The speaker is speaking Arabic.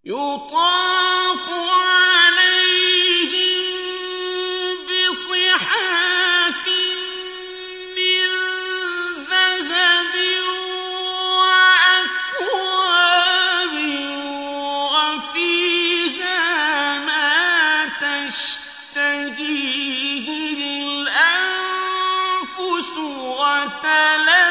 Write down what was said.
يطاف عليهم بصحاف من ذهب وأكواب وفيها ما تشتهيه الأنفس وتلذ